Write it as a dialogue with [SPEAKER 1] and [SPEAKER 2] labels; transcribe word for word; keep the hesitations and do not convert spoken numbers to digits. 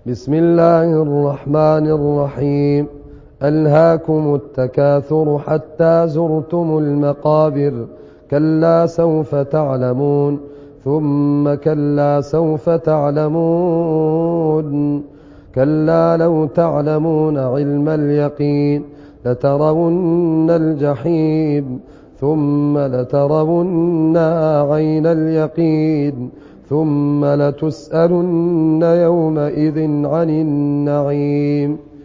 [SPEAKER 1] بسم الله الرحمن الرحيم. ألهاكم التكاثر حتى زرتم المقابر، كلا سوف تعلمون ثم كلا سوف تعلمون، كلا لو تعلمون علم اليقين لترون الجحيم ثم لترونها عين اليقين ثم لتسألن يومئذ عن النعيم.